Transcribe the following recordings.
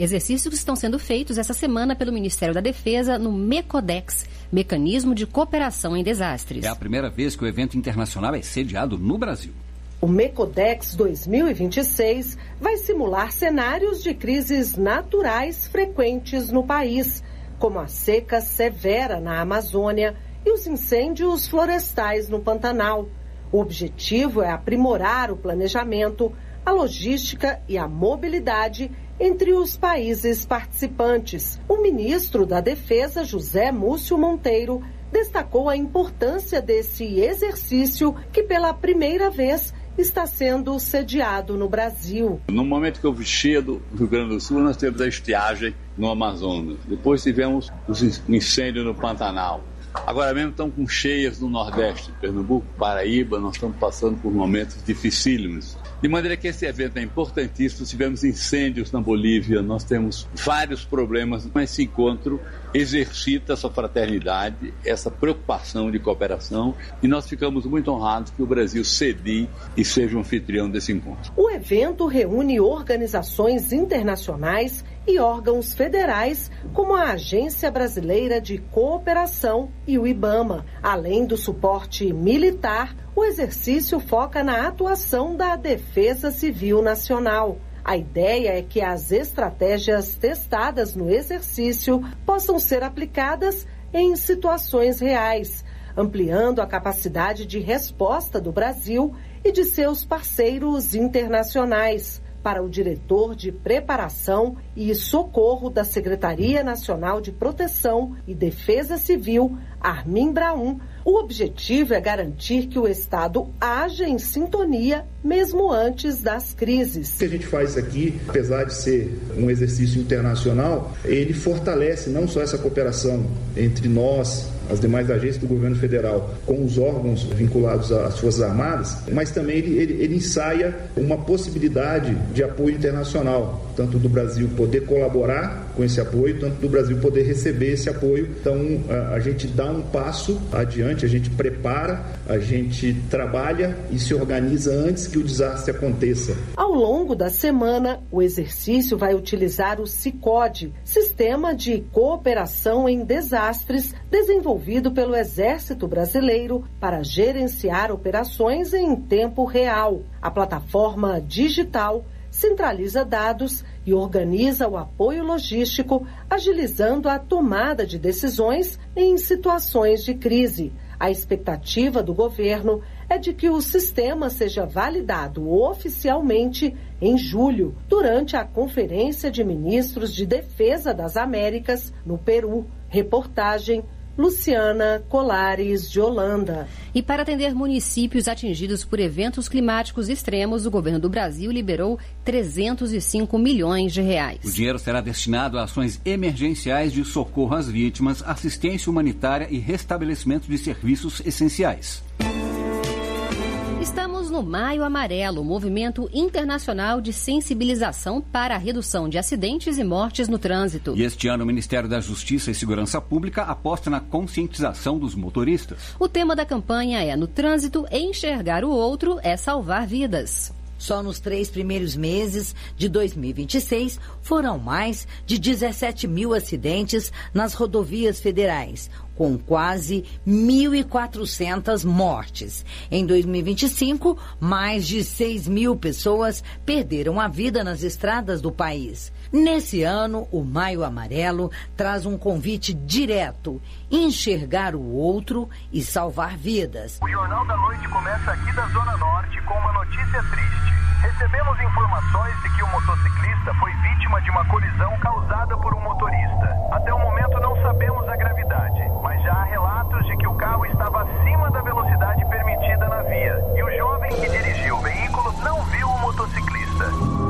Exercícios que estão sendo feitos essa semana pelo Ministério da Defesa no MECODEX, Mecanismo de Cooperação em Desastres. É a primeira vez que o evento internacional é sediado no Brasil. O MECODEX 2026 vai simular cenários de crises naturais frequentes no país, como a seca severa na Amazônia e os incêndios florestais no Pantanal. O objetivo é aprimorar o planejamento, a logística e a mobilidade entre os países participantes. O ministro da Defesa, José Múcio Monteiro, destacou a importância desse exercício que, pela primeira vez, está sendo sediado no Brasil. No momento que houve cheia do Rio Grande do Sul, nós tivemos a estiagem no Amazonas. Depois tivemos o incêndio no Pantanal. Agora mesmo estamos com cheias no Nordeste, Pernambuco, Paraíba, nós estamos passando por momentos dificílimos. De maneira que esse evento é importantíssimo. Tivemos incêndios na Bolívia, nós temos vários problemas, mas esse encontro exercita essa fraternidade, essa preocupação de cooperação, e nós ficamos muito honrados que o Brasil cedie e seja um anfitrião desse encontro. O evento reúne organizações internacionais e órgãos federais, como a Agência Brasileira de Cooperação e o IBAMA. Além do suporte militar, o exercício foca na atuação da Defesa Civil Nacional. A ideia é que as estratégias testadas no exercício possam ser aplicadas em situações reais, ampliando a capacidade de resposta do Brasil e de seus parceiros internacionais. Para o diretor de Preparação e Socorro da Secretaria Nacional de Proteção e Defesa Civil, Armin Braun, o objetivo é garantir que o Estado haja em sintonia mesmo antes das crises. O que a gente faz aqui, apesar de ser um exercício internacional, ele fortalece não só essa cooperação entre nós, as demais agências do governo federal, com os órgãos vinculados às Forças Armadas, mas também ele ensaia uma possibilidade de apoio internacional, tanto do Brasil poder colaborar com esse apoio, tanto do Brasil poder receber esse apoio. Então, a gente dá um passo adiante, a gente prepara, a gente trabalha e se organiza antes que o desastre aconteça. Ao longo da semana, o exercício vai utilizar o SICODE, Sistema de Cooperação em Desastres, desenvolvido pelo Exército Brasileiro para gerenciar operações em tempo real. A plataforma digital centraliza dados e organiza o apoio logístico, agilizando a tomada de decisões em situações de crise. A expectativa do governo é de que o sistema seja validado oficialmente em julho, durante a Conferência de Ministros de Defesa das Américas, no Peru. Reportagem Luciana Colares, de Holanda. E para atender municípios atingidos por eventos climáticos extremos, o governo do Brasil liberou 305 milhões de reais. O dinheiro será destinado a ações emergenciais de socorro às vítimas, assistência humanitária e restabelecimento de serviços essenciais. Estamos no Maio Amarelo, movimento internacional de sensibilização para a redução de acidentes e mortes no trânsito. E este ano o Ministério da Justiça e Segurança Pública aposta na conscientização dos motoristas. O tema da campanha é: no trânsito, enxergar o outro é salvar vidas. Só nos 3 primeiros meses de 2026 foram mais de 17 mil acidentes nas rodovias federais, com quase 1.400 mortes. Em 2025, mais de 6 mil pessoas perderam a vida nas estradas do país. Nesse ano, o Maio Amarelo traz um convite direto: enxergar o outro e salvar vidas. O Jornal da Noite começa aqui da Zona Norte com uma notícia triste. Recebemos informações de que o motociclista foi vítima de uma colisão causada por um motorista. Até o momento não sabemos a gravidade, mas já há relatos de que o carro estava acima da velocidade permitida na via e o jovem que dirigiu o veículo não viu o motociclista.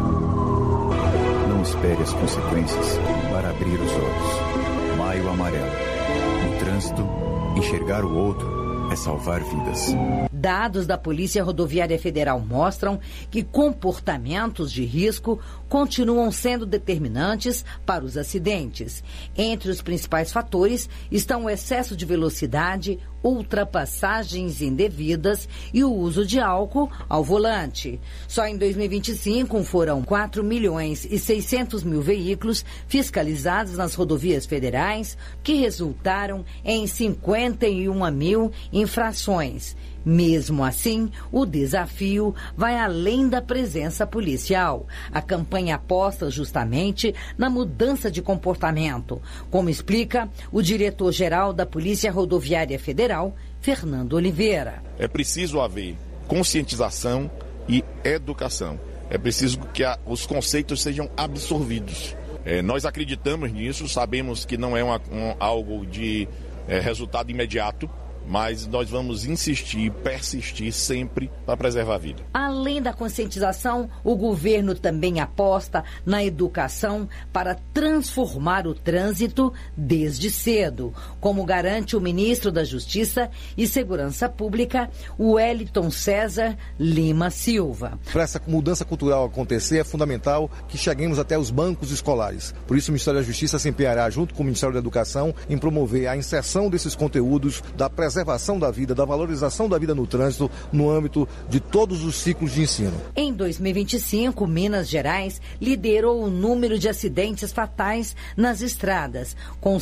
Não espere as consequências para abrir os olhos. Maio Amarelo. No trânsito, enxergar o outro é salvar vidas. Dados da Polícia Rodoviária Federal mostram que comportamentos de risco continuam sendo determinantes para os acidentes. Entre os principais fatores estão o excesso de velocidade, ultrapassagens indevidas e o uso de álcool ao volante. Só em 2025 foram 4.600.000 veículos fiscalizados nas rodovias federais, que resultaram em 51.000 infrações. Mesmo assim, o desafio vai além da presença policial. A campanha aposta justamente na mudança de comportamento, como explica o diretor-geral da Polícia Rodoviária Federal, Fernando Oliveira. É preciso haver conscientização e educação. É preciso que os conceitos sejam absorvidos. Nós acreditamos nisso, sabemos que não é algo de resultado imediato, mas nós vamos insistir, persistir sempre para preservar a vida. Além da conscientização, o governo também aposta na educação para transformar o trânsito desde cedo, como garante o ministro da Justiça e Segurança Pública, Wellington César Lima Silva. Para essa mudança cultural acontecer, é fundamental que cheguemos até os bancos escolares. Por isso, o Ministério da Justiça se empenhará, junto com o Ministério da Educação, em promover a inserção desses conteúdos da preservação da vida, da valorização da vida no trânsito, no âmbito de todos os ciclos de ensino. Em 2025, Minas Gerais liderou o número de acidentes fatais nas estradas, com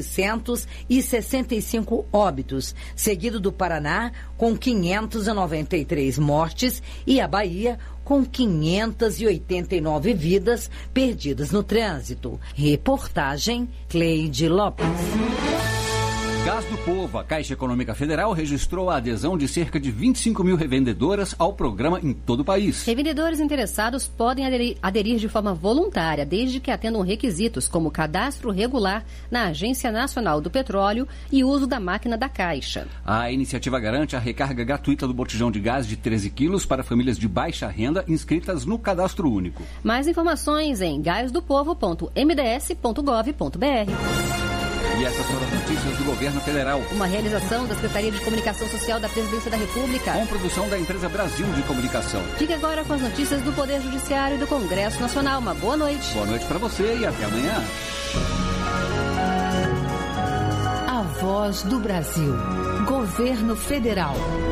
765 óbitos, seguido do Paraná, com 593 mortes, e a Bahia, com 589 vidas perdidas no trânsito. Reportagem Cleide Lopes. Gás do Povo, a Caixa Econômica Federal registrou a adesão de cerca de 25.000 revendedoras ao programa em todo o país. Revendedores interessados podem aderir de forma voluntária, desde que atendam requisitos como cadastro regular na Agência Nacional do Petróleo e uso da máquina da Caixa. A iniciativa garante a recarga gratuita do botijão de gás de 13 quilos para famílias de baixa renda inscritas no Cadastro Único. Mais informações em gasdopovo.mds.gov.br. E essas foram as notícias do Governo Federal. Uma realização da Secretaria de Comunicação Social da Presidência da República. Com produção da empresa Brasil de Comunicação. Fique agora com as notícias do Poder Judiciário e do Congresso Nacional. Uma boa noite. Boa noite para você e até amanhã. A Voz do Brasil. Governo Federal.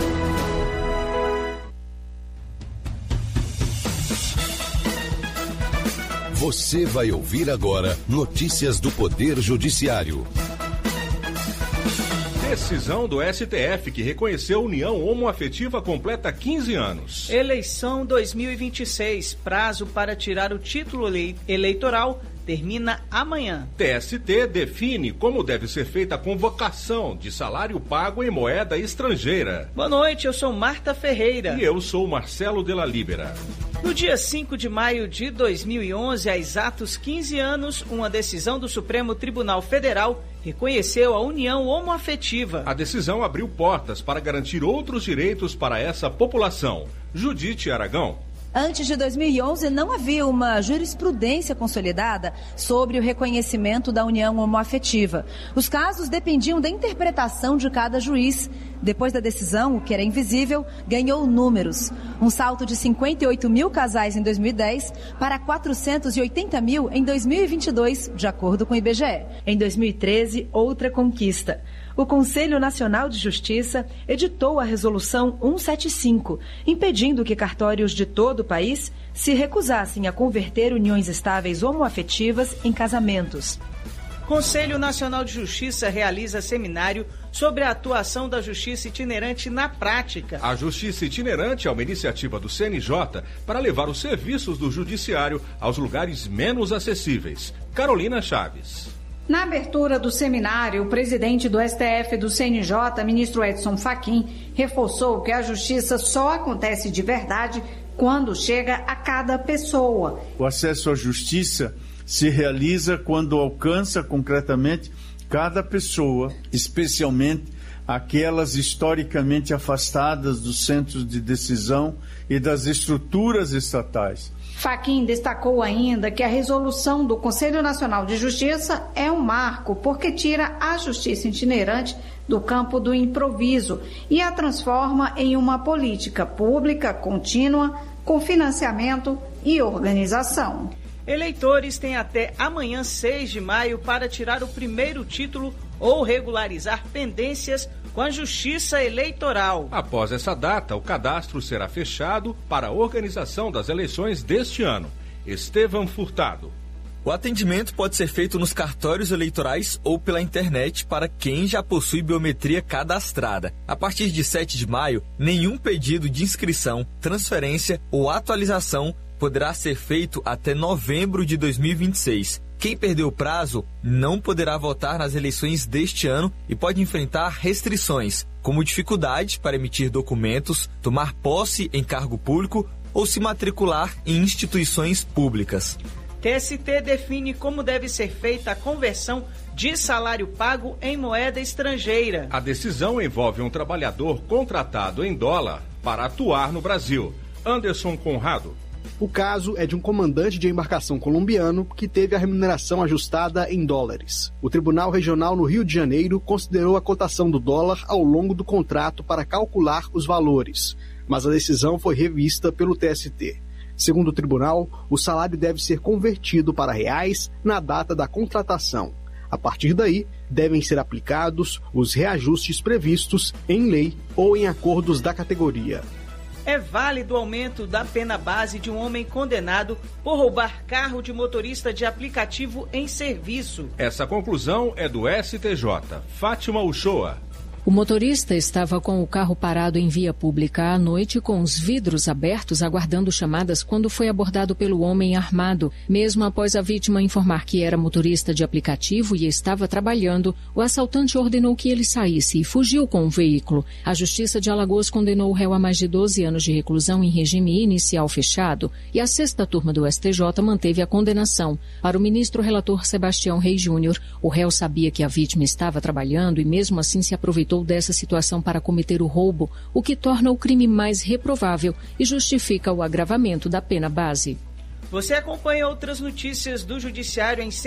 Você vai ouvir agora notícias do Poder Judiciário. Decisão do STF que reconheceu união homoafetiva completa 15 anos. Eleição 2026. Prazo para tirar o título eleitoral termina amanhã. TST define como deve ser feita a convocação de salário pago em moeda estrangeira. Boa noite, eu sou Marta Ferreira. E eu sou Marcelo de la Libera. No dia 5 de maio de 2011, há exatos 15 anos, uma decisão do Supremo Tribunal Federal reconheceu a união homoafetiva. A decisão abriu portas para garantir outros direitos para essa população. Judite Aragão. Antes de 2011, não havia uma jurisprudência consolidada sobre o reconhecimento da união homoafetiva. Os casos dependiam da interpretação de cada juiz. Depois da decisão, o que era invisível ganhou números. Um salto de 58 mil casais em 2010 para 480 mil em 2022, de acordo com o IBGE. Em 2013, outra conquista. O Conselho Nacional de Justiça editou a Resolução 175, impedindo que cartórios de todo o país se recusassem a converter uniões estáveis homoafetivas em casamentos. Conselho Nacional de Justiça realiza seminário sobre a atuação da Justiça Itinerante na prática. A Justiça Itinerante é uma iniciativa do CNJ para levar os serviços do Judiciário aos lugares menos acessíveis. Carolina Chaves. Na abertura do seminário, o presidente do STF e do CNJ, ministro Edson Fachin, reforçou que a justiça só acontece de verdade quando chega a cada pessoa. O acesso à justiça se realiza quando alcança concretamente cada pessoa, especialmente aquelas historicamente afastadas dos centros de decisão e das estruturas estatais. Fachin destacou ainda que a resolução do Conselho Nacional de Justiça é um marco porque tira a justiça itinerante do campo do improviso e a transforma em uma política pública contínua com financiamento e organização. Eleitores têm até amanhã, 6 de maio, para tirar o primeiro título ou regularizar pendências com a Justiça Eleitoral. Após essa data, o cadastro será fechado para a organização das eleições deste ano. Estevão Furtado. O atendimento pode ser feito nos cartórios eleitorais ou pela internet para quem já possui biometria cadastrada. A partir de 7 de maio, nenhum pedido de inscrição, transferência ou atualização poderá ser feito até novembro de 2026. Quem perdeu o prazo não poderá votar nas eleições deste ano e pode enfrentar restrições, como dificuldade para emitir documentos, tomar posse em cargo público ou se matricular em instituições públicas. TST define como deve ser feita a conversão de salário pago em moeda estrangeira. A decisão envolve um trabalhador contratado em dólar para atuar no Brasil. Anderson Conrado. O caso é de um comandante de embarcação colombiano que teve a remuneração ajustada em dólares. O Tribunal Regional no Rio de Janeiro considerou a cotação do dólar ao longo do contrato para calcular os valores, mas a decisão foi revista pelo TST. Segundo o tribunal, o salário deve ser convertido para reais na data da contratação. A partir daí, devem ser aplicados os reajustes previstos em lei ou em acordos da categoria. É válido o aumento da pena base de um homem condenado por roubar carro de motorista de aplicativo em serviço. Essa conclusão é do STJ. Fátima Uchoa. O motorista estava com o carro parado em via pública à noite com os vidros abertos aguardando chamadas quando foi abordado pelo homem armado. Mesmo após a vítima informar que era motorista de aplicativo e estava trabalhando, o assaltante ordenou que ele saísse e fugiu com o veículo. A Justiça de Alagoas condenou o réu a mais de 12 anos de reclusão em regime inicial fechado e a 6ª turma do STJ manteve a condenação. Para o ministro relator Sebastião Reis Júnior, o réu sabia que a vítima estava trabalhando e mesmo assim se aproveitou dessa situação para cometer o roubo, o que torna o crime mais reprovável e justifica o agravamento da pena base. Você acompanha outras notícias do Judiciário em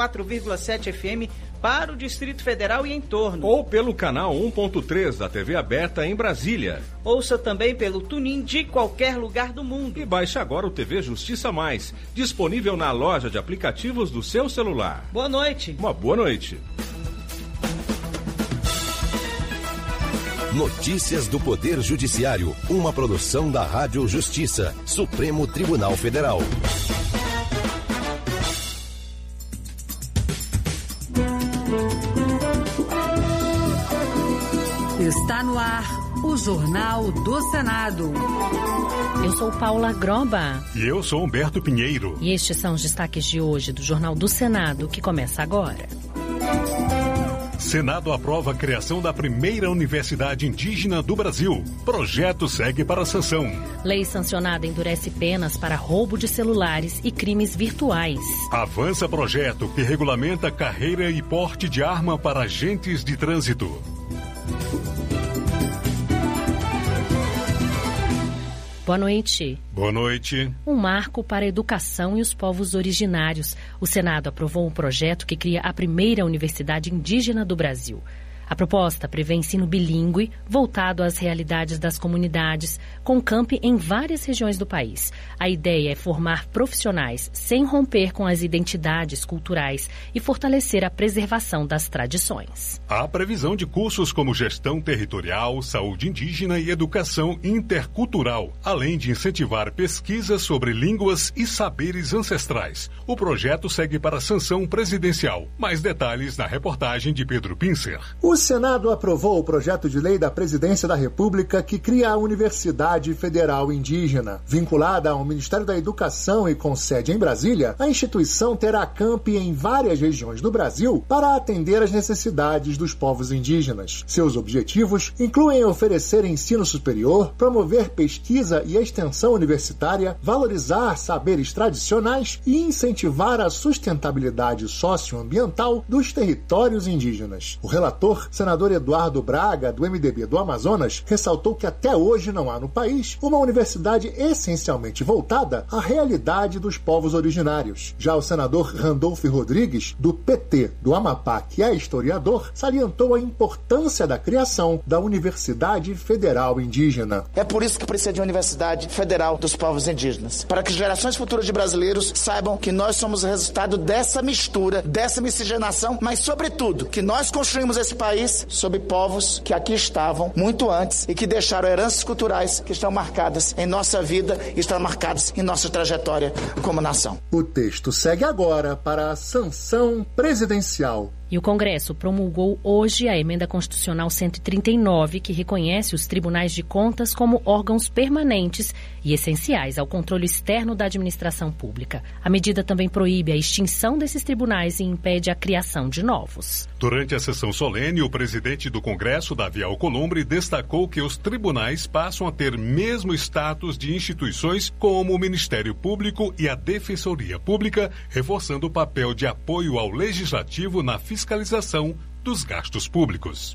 104,7 FM para o Distrito Federal e em torno. Ou pelo canal 1.3 da TV aberta em Brasília. Ouça também pelo TuneIn de qualquer lugar do mundo. E baixe agora o TV Justiça Mais, disponível na loja de aplicativos do seu celular. Boa noite. Uma boa noite. Notícias do Poder Judiciário, uma produção da Rádio Justiça, Supremo Tribunal Federal. Está no ar o Jornal do Senado. Eu sou Paula Groba. E eu sou Humberto Pinheiro. E estes são os destaques de hoje do Jornal do Senado, que começa agora. Senado aprova a criação da primeira universidade indígena do Brasil. Projeto segue para a sanção. Lei sancionada endurece penas para roubo de celulares e crimes virtuais. Avança projeto que regulamenta carreira e porte de arma para agentes de trânsito. Boa noite. Boa noite. Um marco para a educação e os povos originários. O Senado aprovou um projeto que cria a primeira universidade indígena do Brasil. A proposta prevê ensino bilíngue, voltado às realidades das comunidades, com campi em várias regiões do país. A ideia é formar profissionais sem romper com as identidades culturais e fortalecer a preservação das tradições. Há previsão de cursos como gestão territorial, saúde indígena e educação intercultural, além de incentivar pesquisas sobre línguas e saberes ancestrais. O projeto segue para a sanção presidencial. Mais detalhes na reportagem de Pedro Pincer. O Senado aprovou o projeto de lei da Presidência da República que cria a Universidade Federal Indígena. Vinculada ao Ministério da Educação e com sede em Brasília, a instituição terá campi em várias regiões do Brasil para atender às necessidades dos povos indígenas. Seus objetivos incluem oferecer ensino superior, promover pesquisa e extensão universitária, valorizar saberes tradicionais e incentivar a sustentabilidade socioambiental dos territórios indígenas. O relator senador Eduardo Braga, do MDB do Amazonas, ressaltou que até hoje não há no país uma universidade essencialmente voltada à realidade dos povos originários. Já o senador Randolfo Rodrigues, do PT do Amapá, que é historiador, salientou a importância da criação da Universidade Federal Indígena. É por isso que precisa de uma Universidade Federal dos Povos Indígenas, para que gerações futuras de brasileiros saibam que nós somos o resultado dessa mistura, dessa miscigenação, mas sobretudo que nós construímos esse país sob povos que aqui estavam muito antes e que deixaram heranças culturais que estão marcadas em nossa vida e estão marcadas em nossa trajetória como nação. O texto segue agora para a sanção presidencial. E o Congresso promulgou hoje a Emenda Constitucional 139, que reconhece os tribunais de contas como órgãos permanentes e essenciais ao controle externo da administração pública. A medida também proíbe a extinção desses tribunais e impede a criação de novos. Durante a sessão solene, o presidente do Congresso, Davi Alcolumbre, destacou que os tribunais passam a ter mesmo status de instituições como o Ministério Público e a Defensoria Pública, reforçando o papel de apoio ao Legislativo na fiscalização dos gastos públicos.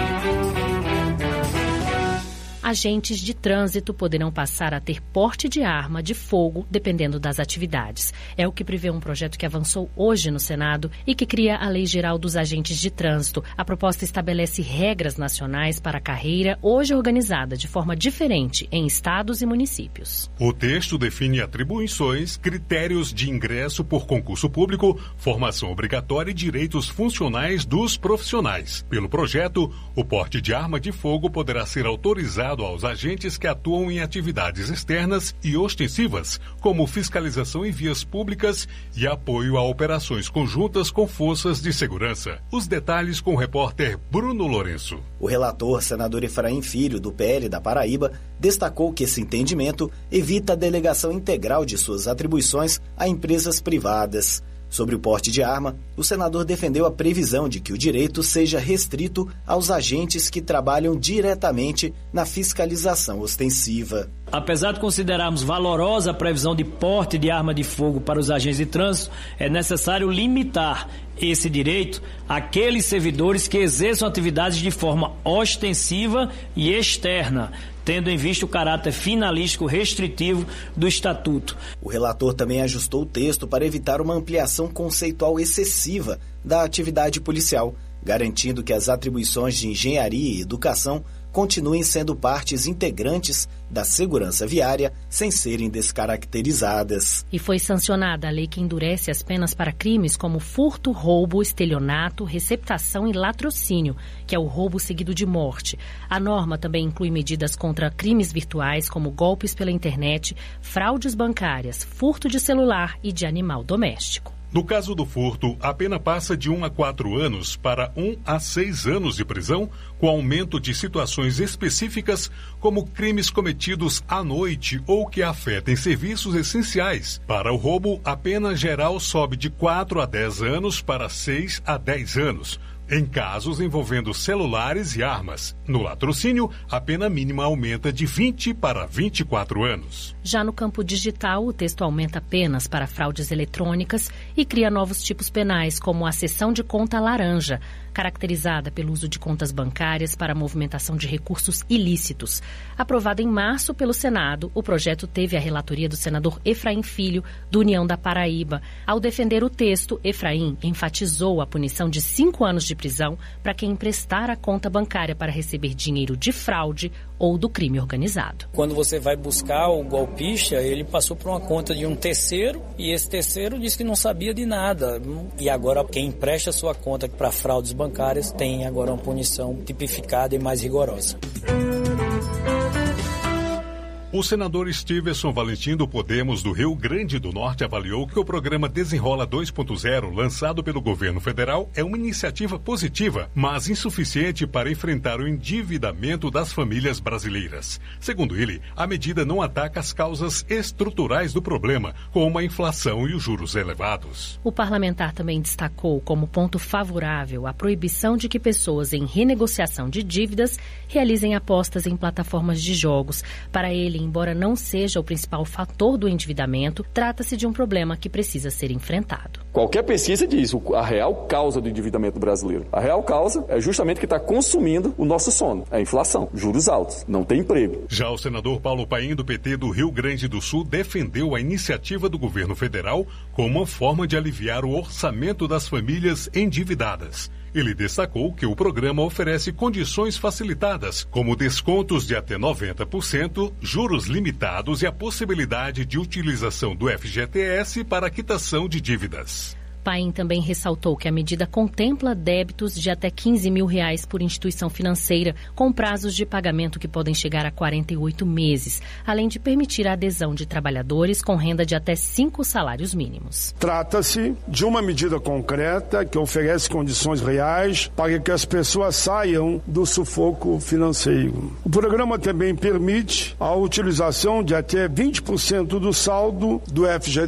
Agentes de trânsito poderão passar a ter porte de arma de fogo, dependendo das atividades. É o que prevê um projeto que avançou hoje no Senado e que cria a Lei Geral dos Agentes de Trânsito. A proposta estabelece regras nacionais para a carreira, hoje organizada de forma diferente em estados e municípios. O texto define atribuições, critérios de ingresso por concurso público, formação obrigatória e direitos funcionais dos profissionais. Pelo projeto, o porte de arma de fogo poderá ser autorizado aos agentes que atuam em atividades externas e ostensivas, como fiscalização em vias públicas e apoio a operações conjuntas com forças de segurança. Os detalhes com o repórter Bruno Lourenço. O relator, senador Efraim Filho, do PL da Paraíba, destacou que esse entendimento evita a delegação integral de suas atribuições a empresas privadas. Sobre o porte de arma, o senador defendeu a previsão de que o direito seja restrito aos agentes que trabalham diretamente na fiscalização ostensiva. Apesar de considerarmos valorosa a previsão de porte de arma de fogo para os agentes de trânsito, é necessário limitar esse direito àqueles servidores que exerçam atividades de forma ostensiva e externa, tendo em vista o caráter finalístico restritivo do Estatuto. O relator também ajustou o texto para evitar uma ampliação conceitual excessiva da atividade policial, garantindo que as atribuições de engenharia e educação continuem sendo partes integrantes da segurança viária sem serem descaracterizadas. E foi sancionada a lei que endurece as penas para crimes como furto, roubo, estelionato, receptação e latrocínio, que é o roubo seguido de morte. A norma também inclui medidas contra crimes virtuais como golpes pela internet, fraudes bancárias, furto de celular e de animal doméstico. No caso do furto, a pena passa de 1 a 4 anos para 1 a 6 anos de prisão, com aumento de situações específicas, como crimes cometidos à noite ou que afetem serviços essenciais. Para o roubo, a pena geral sobe de 4 a 10 anos para 6 a 10 anos. Em casos envolvendo celulares e armas. No latrocínio, a pena mínima aumenta de 20 para 24 anos. Já no campo digital, o texto aumenta penas para fraudes eletrônicas e cria novos tipos penais, como a cessão de conta laranja, caracterizada pelo uso de contas bancárias para a movimentação de recursos ilícitos. Aprovado em março pelo Senado, o projeto teve a relatoria do senador Efraim Filho, do União da Paraíba. Ao defender o texto, Efraim enfatizou a punição de 5 anos de prisão para quem emprestar a conta bancária para receber dinheiro de fraude ou do crime organizado. Quando você vai buscar o golpista, ele passou por uma conta de um terceiro e esse terceiro disse que não sabia de nada. E agora quem empresta sua conta para fraudes bancárias tem agora uma punição tipificada e mais rigorosa. O senador Stevenson Valentim do Podemos do Rio Grande do Norte avaliou que o programa Desenrola 2.0, lançado pelo governo federal, é uma iniciativa positiva, mas insuficiente para enfrentar o endividamento das famílias brasileiras. Segundo ele, a medida não ataca as causas estruturais do problema, como a inflação e os juros elevados. O parlamentar também destacou como ponto favorável a proibição de que pessoas em renegociação de dívidas realizem apostas em plataformas de jogos. Para ele, ele, embora não seja o principal fator do endividamento, trata-se de um problema que precisa ser enfrentado. Qualquer pesquisa diz a real causa do endividamento brasileiro. A real causa é justamente que está consumindo o nosso sono. É a inflação, juros altos, não tem emprego. Já o senador Paulo Paim, do PT do Rio Grande do Sul, defendeu a iniciativa do governo federal como uma forma de aliviar o orçamento das famílias endividadas. Ele destacou que o programa oferece condições facilitadas, como descontos de até 90%, juros limitados e a possibilidade de utilização do FGTS para a quitação de dívidas. Paim também ressaltou que a medida contempla débitos de até R$15 mil por instituição financeira, com prazos de pagamento que podem chegar a 48 meses, além de permitir a adesão de trabalhadores com renda de até 5 salários mínimos. Trata-se de uma medida concreta que oferece condições reais para que as pessoas saiam do sufoco financeiro. O programa também permite a utilização de até 20% do saldo do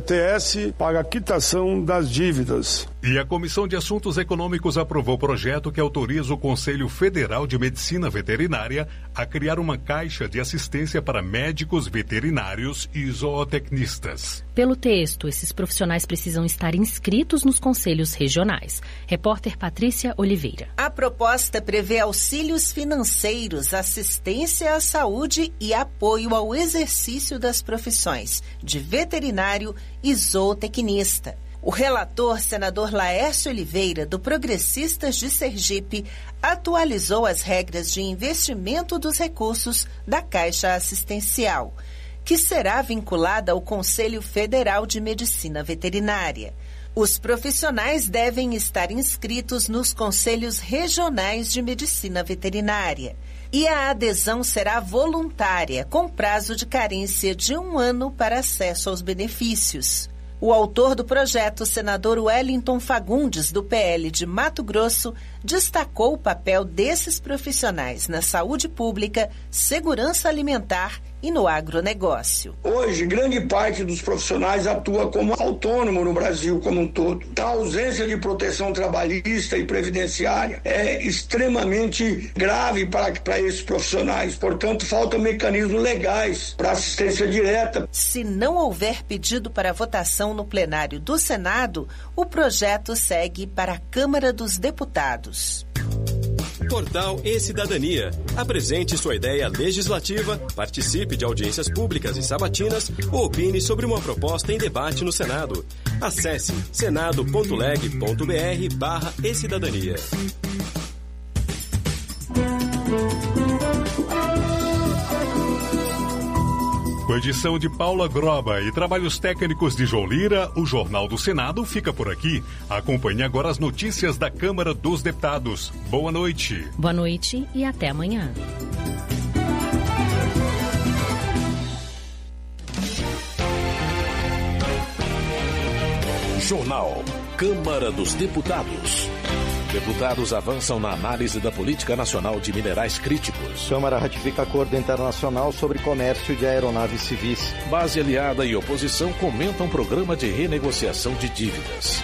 FGTS para a quitação das dívidas. E a Comissão de Assuntos Econômicos aprovou o projeto que autoriza o Conselho Federal de Medicina Veterinária a criar uma caixa de assistência para médicos veterinários e zootecnistas. Pelo texto, esses profissionais precisam estar inscritos nos conselhos regionais. Repórter Patrícia Oliveira. A proposta prevê auxílios financeiros, assistência à saúde e apoio ao exercício das profissões de veterinário e zootecnista. O relator, senador Laércio Oliveira, do Progressistas de Sergipe, atualizou as regras de investimento dos recursos da Caixa Assistencial, que será vinculada ao Conselho Federal de Medicina Veterinária. Os profissionais devem estar inscritos nos Conselhos Regionais de Medicina Veterinária. E a adesão será voluntária, com prazo de carência de 1 ano para acesso aos benefícios. O autor do projeto, senador Wellington Fagundes, do PL de Mato Grosso, destacou o papel desses profissionais na saúde pública, segurança alimentar e no agronegócio. Hoje, grande parte dos profissionais atua como autônomo no Brasil como um todo. A ausência de proteção trabalhista e previdenciária é extremamente grave para esses profissionais. Portanto, faltam mecanismos legais para assistência direta. Se não houver pedido para votação no plenário do Senado, o projeto segue para a Câmara dos Deputados. Portal E-Cidadania. Apresente sua ideia legislativa, participe de audiências públicas e sabatinas ou opine sobre uma proposta em debate no Senado. Acesse senado.leg.br/e-cidadania. Com edição de Paula Groba e trabalhos técnicos de João Lira, o Jornal do Senado fica por aqui. Acompanhe agora as notícias da Câmara dos Deputados. Boa noite. Boa noite e até amanhã. Jornal Câmara dos Deputados. Deputados avançam na análise da política nacional de minerais críticos. Câmara ratifica acordo internacional sobre comércio de aeronaves civis. Base aliada e oposição comentam programa de renegociação de dívidas.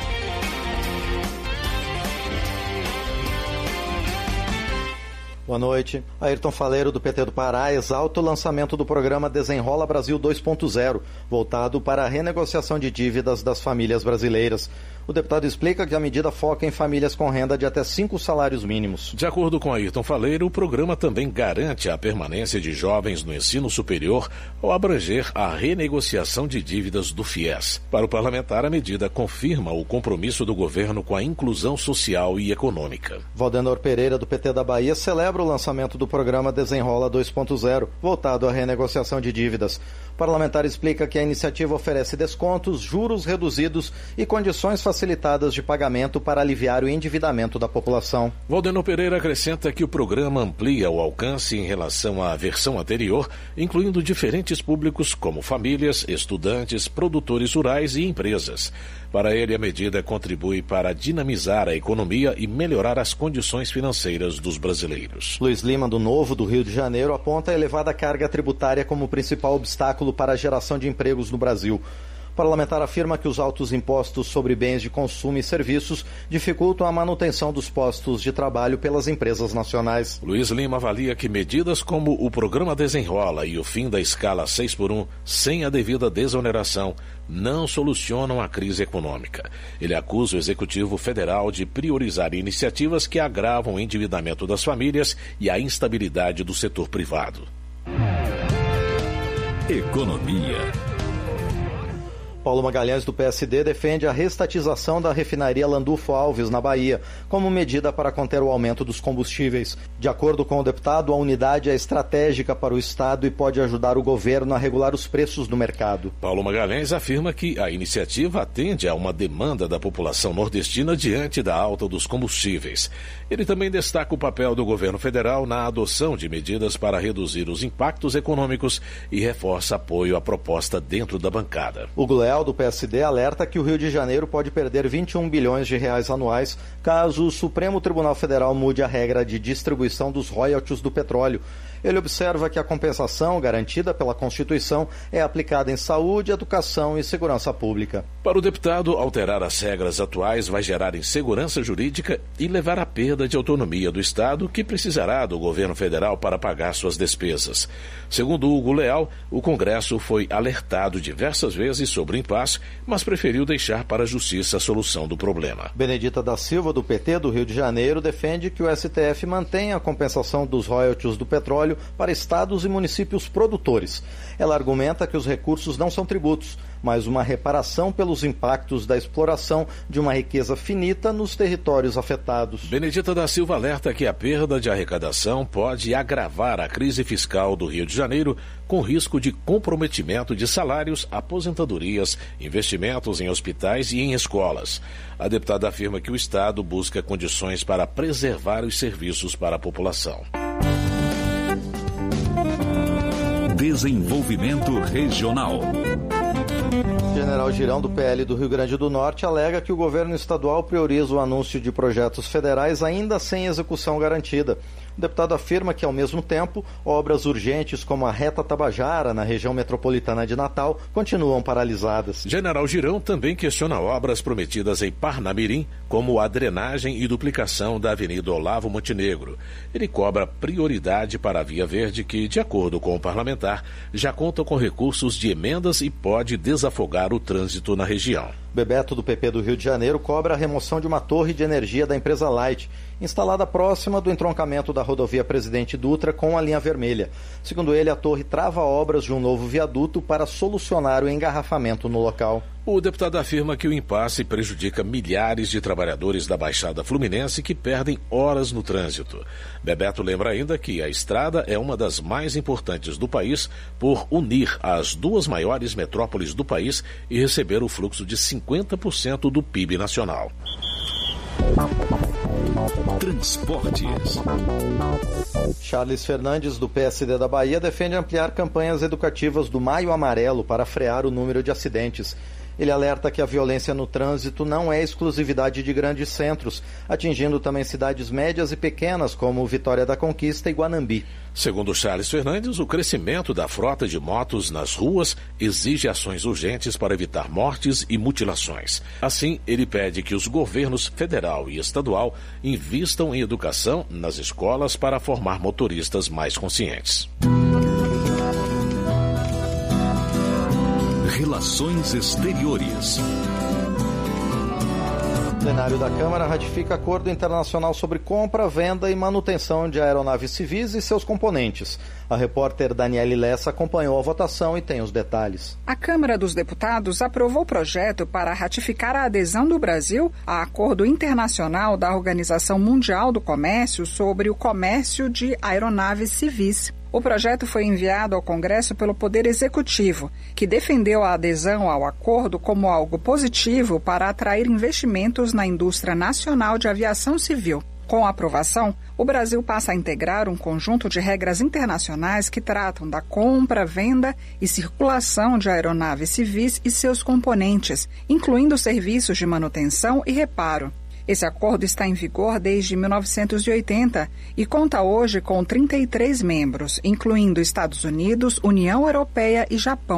Boa noite. Ayrton Faleiro, do PT do Pará, exalta o lançamento do programa Desenrola Brasil 2.0, voltado para a renegociação de dívidas das famílias brasileiras. O deputado explica que a medida foca em famílias com renda de até 5 salários mínimos. De acordo com Ayrton Faleiro, o programa também garante a permanência de jovens no ensino superior ao abranger a renegociação de dívidas do FIES. Para o parlamentar, a medida confirma o compromisso do governo com a inclusão social e econômica. Valdenor Pereira, do PT da Bahia, celebra o lançamento do programa Desenrola 2.0, voltado à renegociação de dívidas. O parlamentar explica que a iniciativa oferece descontos, juros reduzidos e condições facilitadas de pagamento para aliviar o endividamento da população. Valdenor Pereira acrescenta que o programa amplia o alcance em relação à versão anterior, incluindo diferentes públicos como famílias, estudantes, produtores rurais e empresas. Para ele, a medida contribui para dinamizar a economia e melhorar as condições financeiras dos brasileiros. Luiz Lima, do Novo, do Rio de Janeiro, aponta a elevada carga tributária como principal obstáculo para a geração de empregos no Brasil. O parlamentar afirma que os altos impostos sobre bens de consumo e serviços dificultam a manutenção dos postos de trabalho pelas empresas nacionais. Luiz Lima avalia que medidas como o programa Desenrola e o fim da escala 6x1 sem a devida desoneração não solucionam a crise econômica. Ele acusa o Executivo Federal de priorizar iniciativas que agravam o endividamento das famílias e a instabilidade do setor privado. Economia. Paulo Magalhães, do PSD, defende a restatização da refinaria Landulfo Alves, na Bahia, como medida para conter o aumento dos combustíveis. De acordo com o deputado, a unidade é estratégica para o Estado e pode ajudar o governo a regular os preços do mercado. Paulo Magalhães afirma que a iniciativa atende a uma demanda da população nordestina diante da alta dos combustíveis. Ele também destaca o papel do governo federal na adoção de medidas para reduzir os impactos econômicos e reforça apoio à proposta dentro da bancada. Hugo Leal, do PSD, alerta que o Rio de Janeiro pode perder 21 bilhões de reais anuais caso o Supremo Tribunal Federal mude a regra de distribuição dos royalties do petróleo. Ele observa que a compensação garantida pela Constituição é aplicada em saúde, educação e segurança pública. Para o deputado, alterar as regras atuais vai gerar insegurança jurídica e levar à perda de autonomia do Estado, que precisará do governo federal para pagar suas despesas. Segundo Hugo Leal, o Congresso foi alertado diversas vezes sobre o impasse, mas preferiu deixar para a Justiça a solução do problema. Benedita da Silva, do PT do Rio de Janeiro, defende que o STF mantenha a compensação dos royalties do petróleo para estados e municípios produtores. Ela argumenta que os recursos não são tributos, mas uma reparação pelos impactos da exploração de uma riqueza finita nos territórios afetados. Benedita da Silva alerta que a perda de arrecadação pode agravar a crise fiscal do Rio de Janeiro, com risco de comprometimento de salários, aposentadorias, investimentos em hospitais e em escolas. A deputada afirma que o Estado busca condições para preservar os serviços para a população. Desenvolvimento regional. General Girão, do PL do Rio Grande do Norte, alega que o governo estadual prioriza o anúncio de projetos federais ainda sem execução garantida. O deputado afirma que, ao mesmo tempo, obras urgentes como a Reta Tabajara, na região metropolitana de Natal, continuam paralisadas. General Girão também questiona obras prometidas em Parnamirim, como a drenagem e duplicação da Avenida Olavo Montenegro. Ele cobra prioridade para a Via Verde, que, de acordo com o parlamentar, já conta com recursos de emendas e pode desafogar o trânsito na região. Bebeto, do PP do Rio de Janeiro, cobra a remoção de uma torre de energia da empresa Light, instalada próxima do entroncamento da rodovia Presidente Dutra com a linha vermelha. Segundo ele, a torre trava obras de um novo viaduto para solucionar o engarrafamento no local. O deputado afirma que o impasse prejudica milhares de trabalhadores da Baixada Fluminense que perdem horas no trânsito. Bebeto lembra ainda que a estrada é uma das mais importantes do país por unir as duas maiores metrópoles do país e receber o fluxo de 50% do PIB nacional. Transportes. Charles Fernandes, do PSD da Bahia, defende ampliar campanhas educativas do Maio Amarelo para frear o número de acidentes. Ele alerta que a violência no trânsito não é exclusividade de grandes centros, atingindo também cidades médias e pequenas como Vitória da Conquista e Guanambi. Segundo Charles Fernandes, o crescimento da frota de motos nas ruas exige ações urgentes para evitar mortes e mutilações. Assim, ele pede que os governos federal e estadual invistam em educação nas escolas para formar motoristas mais conscientes. Relações Exteriores. O plenário da Câmara ratifica acordo internacional sobre compra, venda e manutenção de aeronaves civis e seus componentes. A repórter Daniele Lessa acompanhou a votação e tem os detalhes. A Câmara dos Deputados aprovou o projeto para ratificar a adesão do Brasil a acordo internacional da Organização Mundial do Comércio sobre o comércio de aeronaves civis. O projeto foi enviado ao Congresso pelo Poder Executivo, que defendeu a adesão ao acordo como algo positivo para atrair investimentos na indústria nacional de aviação civil. Com a aprovação, o Brasil passa a integrar um conjunto de regras internacionais que tratam da compra, venda e circulação de aeronaves civis e seus componentes, incluindo serviços de manutenção e reparo. Esse acordo está em vigor desde 1980 e conta hoje com 33 membros, incluindo Estados Unidos, União Europeia e Japão.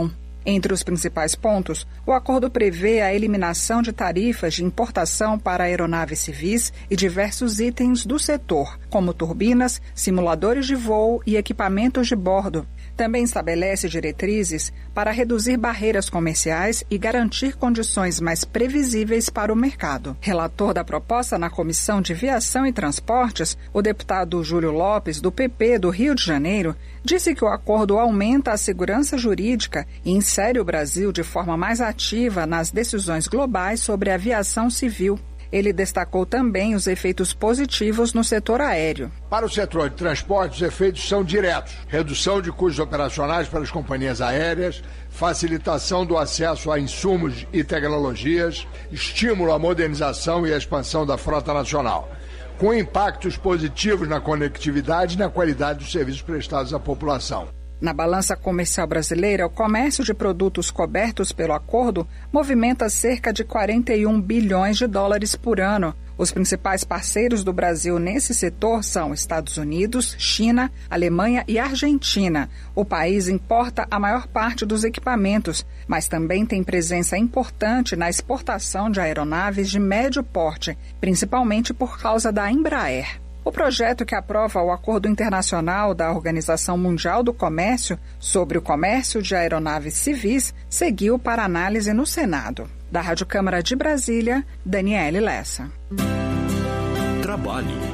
Entre os principais pontos, o acordo prevê a eliminação de tarifas de importação para aeronaves civis e diversos itens do setor, como turbinas, simuladores de voo e equipamentos de bordo. Também estabelece diretrizes para reduzir barreiras comerciais e garantir condições mais previsíveis para o mercado. Relator da proposta na Comissão de Viação e Transportes, o deputado Júlio Lopes, do PP do Rio de Janeiro, disse que o acordo aumenta a segurança jurídica e insere o Brasil de forma mais ativa nas decisões globais sobre a aviação civil. Ele destacou também os efeitos positivos no setor aéreo. Para o setor de transporte, os efeitos são diretos. Redução de custos operacionais para as companhias aéreas, facilitação do acesso a insumos e tecnologias, estímulo à modernização e à expansão da frota nacional, com impactos positivos na conectividade e na qualidade dos serviços prestados à população. Na balança comercial brasileira, o comércio de produtos cobertos pelo acordo movimenta cerca de 41 bilhões de dólares por ano. Os principais parceiros do Brasil nesse setor são Estados Unidos, China, Alemanha e Argentina. O país importa a maior parte dos equipamentos, mas também tem presença importante na exportação de aeronaves de médio porte, principalmente por causa da Embraer. O projeto que aprova o Acordo Internacional da Organização Mundial do Comércio sobre o comércio de aeronaves civis seguiu para análise no Senado. Da Rádio Câmara de Brasília, Daniele Lessa. Trabalho.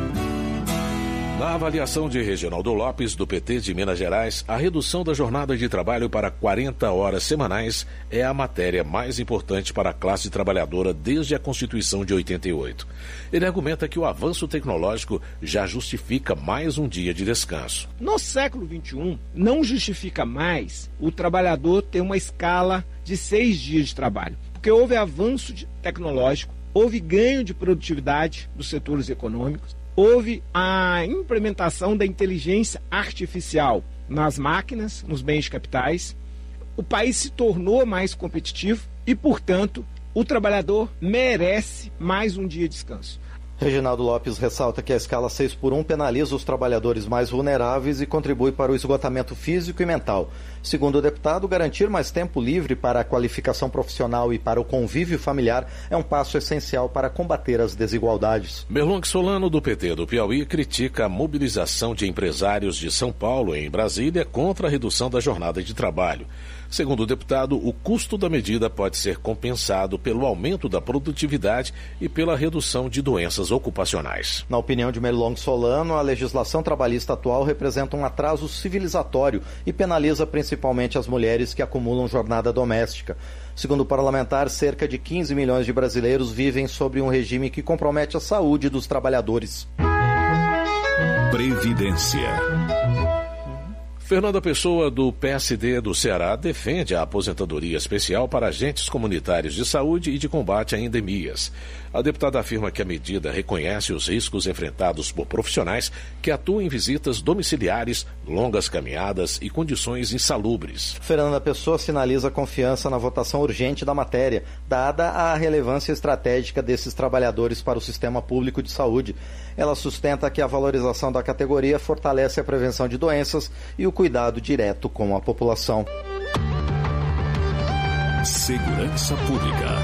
Na avaliação de Reginaldo Lopes, do PT de Minas Gerais, a redução da jornada de trabalho para 40 horas semanais é a matéria mais importante para a classe trabalhadora desde a Constituição de 88. Ele argumenta que o avanço tecnológico já justifica mais um dia de descanso. No século XXI, não justifica mais o trabalhador ter uma escala de 6 dias de trabalho, porque houve avanço tecnológico, houve ganho de produtividade dos setores econômicos, houve a implementação da inteligência artificial nas máquinas, nos bens de capitais. O país se tornou mais competitivo e, portanto, o trabalhador merece mais um dia de descanso. Reginaldo Lopes ressalta que a escala 6x1 penaliza os trabalhadores mais vulneráveis e contribui para o esgotamento físico e mental. Segundo o deputado, garantir mais tempo livre para a qualificação profissional e para o convívio familiar é um passo essencial para combater as desigualdades. Merlong Solano, do PT do Piauí, critica a mobilização de empresários de São Paulo em Brasília contra a redução da jornada de trabalho. Segundo o deputado, o custo da medida pode ser compensado pelo aumento da produtividade e pela redução de doenças ocupacionais. Na opinião de Merlong Solano, a legislação trabalhista atual representa um atraso civilizatório e penaliza principalmente as mulheres que acumulam jornada doméstica. Segundo o parlamentar, cerca de 15 milhões de brasileiros vivem sob um regime que compromete a saúde dos trabalhadores. Previdência. Fernanda Pessoa, do PSD do Ceará, defende a aposentadoria especial para agentes comunitários de saúde e de combate a endemias. A deputada afirma que a medida reconhece os riscos enfrentados por profissionais que atuam em visitas domiciliares, longas caminhadas e condições insalubres. Fernanda Pessoa sinaliza confiança na votação urgente da matéria, dada a relevância estratégica desses trabalhadores para o sistema público de saúde. Ela sustenta que a valorização da categoria fortalece a prevenção de doenças e o cuidado direto com a população. Segurança Pública.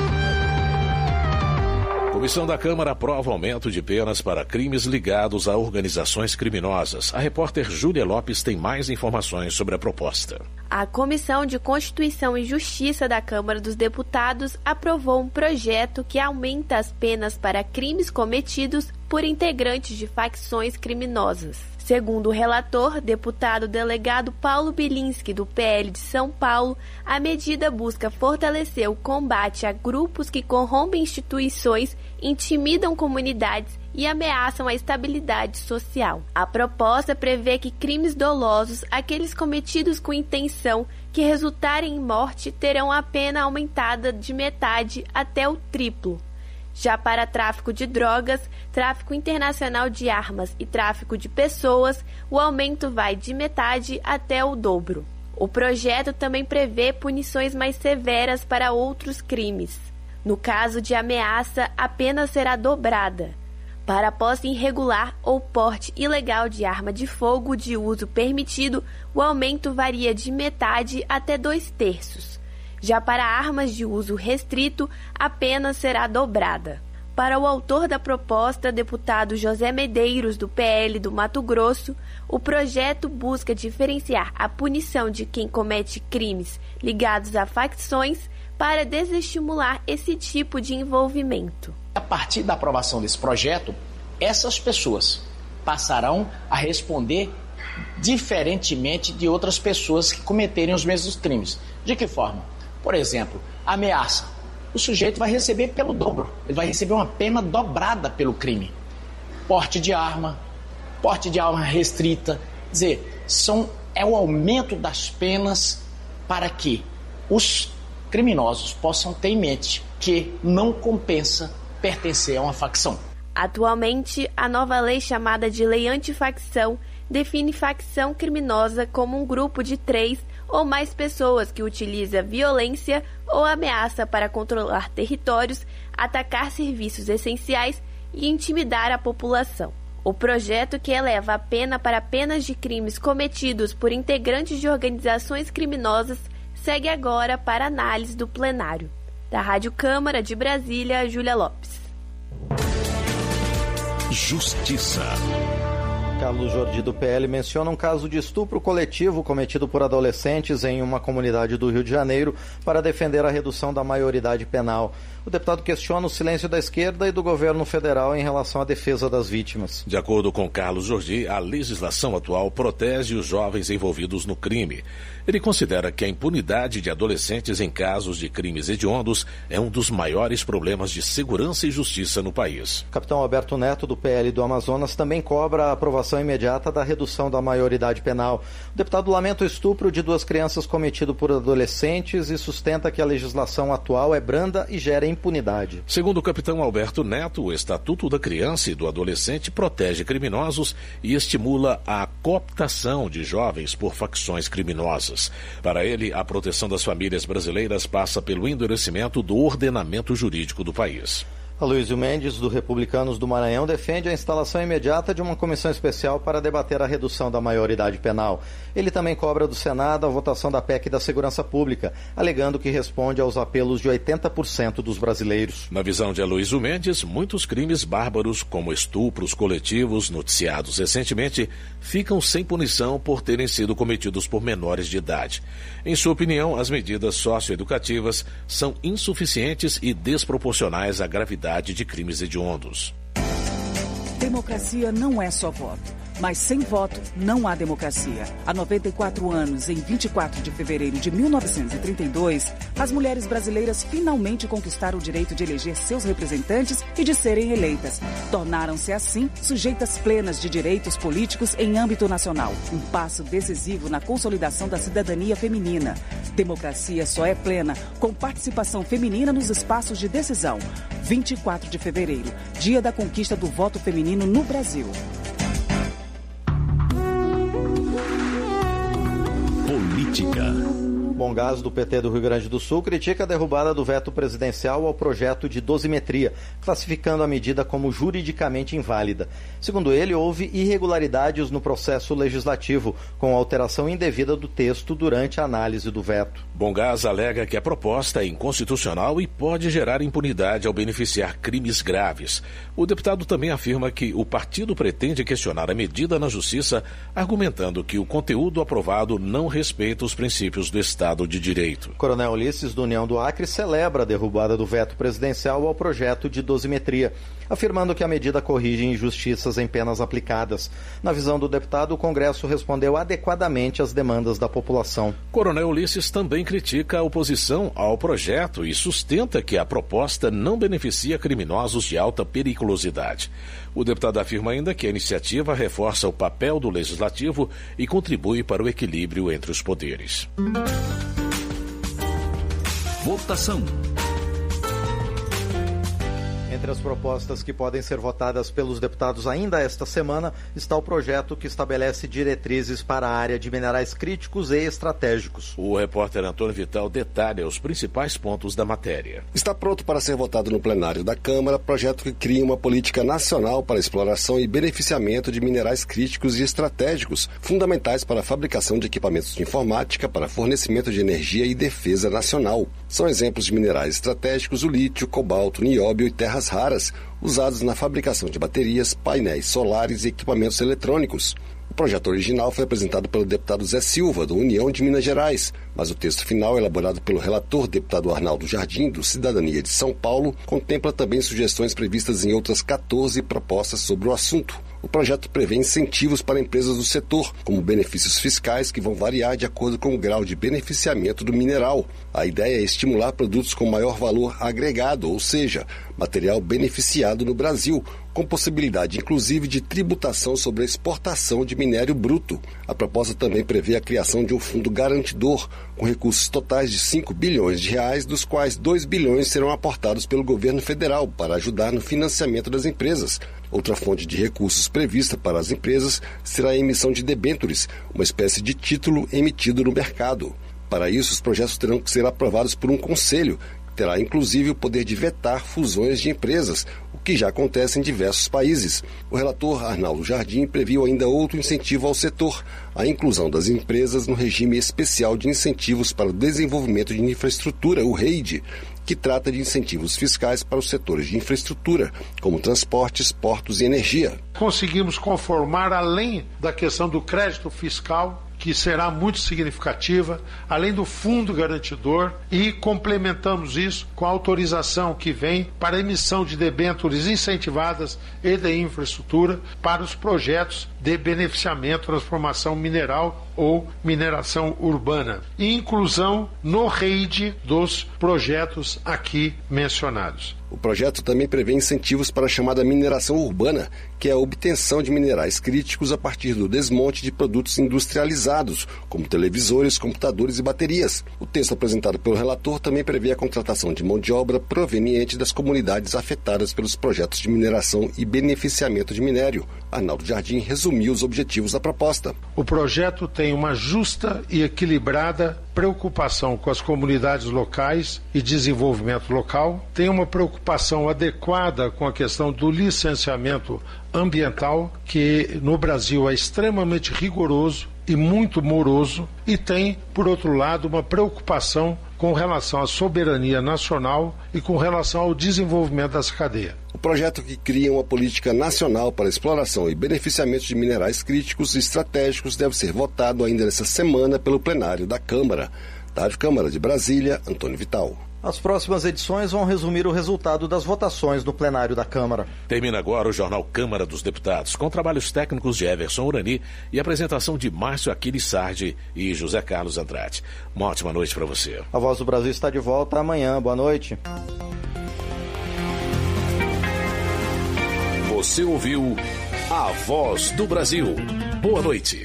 Comissão da Câmara aprova aumento de penas para crimes ligados a organizações criminosas. A repórter Júlia Lopes tem mais informações sobre a proposta. A Comissão de Constituição e Justiça da Câmara dos Deputados aprovou um projeto que aumenta as penas para crimes cometidos por integrantes de facções criminosas. Segundo o relator, deputado delegado Paulo Bilinski, do PL de São Paulo, a medida busca fortalecer o combate a grupos que corrompem instituições, intimidam comunidades e ameaçam a estabilidade social. A proposta prevê que crimes dolosos, aqueles cometidos com intenção que resultarem em morte, terão a pena aumentada de metade até o triplo. Já para tráfico de drogas, tráfico internacional de armas e tráfico de pessoas, o aumento vai de metade até o dobro. O projeto também prevê punições mais severas para outros crimes. No caso de ameaça, a pena será dobrada. Para a posse irregular ou porte ilegal de arma de fogo de uso permitido, o aumento varia de metade até 2/3. Já para armas de uso restrito, a pena será dobrada. Para o autor da proposta, deputado José Medeiros, do PL do Mato Grosso, o projeto busca diferenciar a punição de quem comete crimes ligados a facções para desestimular esse tipo de envolvimento. A partir da aprovação desse projeto, essas pessoas passarão a responder diferentemente de outras pessoas que cometerem os mesmos crimes. De que forma? Por exemplo, ameaça. O sujeito vai receber pelo dobro. Ele vai receber uma pena dobrada pelo crime. Porte de arma restrita. Quer dizer, é o aumento das penas para que os criminosos possam ter em mente que não compensa pertencer a uma facção. Atualmente, a nova lei chamada de Lei Antifacção define facção criminosa como um grupo de 3 ou mais pessoas que utiliza violência ou ameaça para controlar territórios, atacar serviços essenciais e intimidar a população. O projeto, que eleva a pena para apenas de crimes cometidos por integrantes de organizações criminosas, segue agora para análise do plenário. Da Rádio Câmara de Brasília, Júlia Lopes. Justiça. Carlos Jordi, do PL, menciona um caso de estupro coletivo cometido por adolescentes em uma comunidade do Rio de Janeiro para defender a redução da maioridade penal. O deputado questiona o silêncio da esquerda e do governo federal em relação à defesa das vítimas. De acordo com Carlos Jordi, a legislação atual protege os jovens envolvidos no crime. Ele considera que a impunidade de adolescentes em casos de crimes hediondos é um dos maiores problemas de segurança e justiça no país. O capitão Alberto Neto, do PL do Amazonas, também cobra a aprovação imediata da redução da maioridade penal. O deputado lamenta o estupro de 2 crianças cometido por adolescentes e sustenta que a legislação atual é branda e gera impunidade. Segundo o capitão Alberto Neto, o Estatuto da Criança e do Adolescente protege criminosos e estimula a cooptação de jovens por facções criminosas. Para ele, a proteção das famílias brasileiras passa pelo endurecimento do ordenamento jurídico do país. Aloysio Mendes, do Republicanos do Maranhão, defende a instalação imediata de uma comissão especial para debater a redução da maioridade penal. Ele também cobra do Senado a votação da PEC da Segurança Pública, alegando que responde aos apelos de 80% dos brasileiros. Na visão de Aloysio Mendes, muitos crimes bárbaros, como estupros coletivos noticiados recentemente, ficam sem punição por terem sido cometidos por menores de idade. Em sua opinião, as medidas socioeducativas são insuficientes e desproporcionais à gravidade de crimes hediondos. Democracia não é só voto. Mas sem voto não há democracia. Há 94 anos, em 24 de fevereiro de 1932, as mulheres brasileiras finalmente conquistaram o direito de eleger seus representantes e de serem eleitas. Tornaram-se, assim, sujeitas plenas de direitos políticos em âmbito nacional. Um passo decisivo na consolidação da cidadania feminina. Democracia só é plena com participação feminina nos espaços de decisão. 24 de fevereiro, dia da conquista do voto feminino no Brasil. Política. Bongás, do PT do Rio Grande do Sul, critica a derrubada do veto presidencial ao projeto de dosimetria, classificando a medida como juridicamente inválida. Segundo ele, houve irregularidades no processo legislativo, com alteração indevida do texto durante a análise do veto. Bongás alega que a proposta é inconstitucional e pode gerar impunidade ao beneficiar crimes graves. O deputado também afirma que o partido pretende questionar a medida na Justiça, argumentando que o conteúdo aprovado não respeita os princípios do Estado de Direito. Coronel Ulisses, do União do Acre, celebra a derrubada do veto presidencial ao projeto de dosimetria, afirmando que a medida corrige injustiças em penas aplicadas. Na visão do deputado, o Congresso respondeu adequadamente às demandas da população. Coronel Ulisses também critica a oposição ao projeto e sustenta que a proposta não beneficia criminosos de alta periculosidade. O deputado afirma ainda que a iniciativa reforça o papel do Legislativo e contribui para o equilíbrio entre os poderes. Votação. Entre as propostas que podem ser votadas pelos deputados ainda esta semana está o projeto que estabelece diretrizes para a área de minerais críticos e estratégicos. O repórter Antônio Vital detalha os principais pontos da matéria. Está pronto para ser votado no plenário da Câmara projeto que cria uma política nacional para a exploração e beneficiamento de minerais críticos e estratégicos, fundamentais para a fabricação de equipamentos de informática, para fornecimento de energia e defesa nacional. São exemplos de minerais estratégicos o lítio, cobalto, nióbio e terras raras, usados na fabricação de baterias, painéis solares e equipamentos eletrônicos. O projeto original foi apresentado pelo deputado Zé Silva, do União de Minas Gerais, mas o texto final, elaborado pelo relator deputado Arnaldo Jardim, do Cidadania de São Paulo, contempla também sugestões previstas em outras 14 propostas sobre o assunto. O projeto prevê incentivos para empresas do setor, como benefícios fiscais que vão variar de acordo com o grau de beneficiamento do mineral. A ideia é estimular produtos com maior valor agregado, ou seja, material beneficiado no Brasil, com possibilidade inclusive de tributação sobre a exportação de minério bruto. A proposta também prevê a criação de um fundo garantidor, com recursos totais de 5 bilhões de reais, dos quais 2 bilhões serão aportados pelo governo federal para ajudar no financiamento das empresas. Outra fonte de recursos prevista para as empresas será a emissão de debêntures, uma espécie de título emitido no mercado. Para isso, os projetos terão que ser aprovados por um conselho, que terá inclusive o poder de vetar fusões de empresas, o que já acontece em diversos países. O relator Arnaldo Jardim previu ainda outro incentivo ao setor, a inclusão das empresas no regime especial de incentivos para o desenvolvimento de infraestrutura, o REID, que trata de incentivos fiscais para os setores de infraestrutura, como transportes, portos e energia. Conseguimos conformar, além da questão do crédito fiscal, que será muito significativa, além do fundo garantidor, e complementamos isso com a autorização que vem para a emissão de debêntures incentivadas e de infraestrutura para os projetos de beneficiamento, transformação mineral ou mineração urbana, e inclusão no REID dos projetos aqui mencionados. O projeto também prevê incentivos para a chamada mineração urbana, que é a obtenção de minerais críticos a partir do desmonte de produtos industrializados, como televisores, computadores e baterias. O texto apresentado pelo relator também prevê a contratação de mão de obra proveniente das comunidades afetadas pelos projetos de mineração e beneficiamento de minério. Arnaldo Jardim resumiu os objetivos da proposta. O projeto tem uma justa e equilibrada preocupação com as comunidades locais e desenvolvimento local, tem uma preocupação adequada com a questão do licenciamento ambiental, que no Brasil é extremamente rigoroso e muito moroso, e tem, por outro lado, uma preocupação com relação à soberania nacional e com relação ao desenvolvimento dessa cadeia. O projeto que cria uma política nacional para a exploração e beneficiamento de minerais críticos e estratégicos deve ser votado ainda nesta semana pelo plenário da Câmara. Da Rádio Câmara de Brasília, Antônio Vital. As próximas edições vão resumir o resultado das votações no plenário da Câmara. Termina agora o Jornal Câmara dos Deputados, com trabalhos técnicos de Everson Urani e apresentação de Márcio Aquiles Sardi e José Carlos Andrade. Uma ótima noite para você. A Voz do Brasil está de volta amanhã. Boa noite. Você ouviu A Voz do Brasil. Boa noite.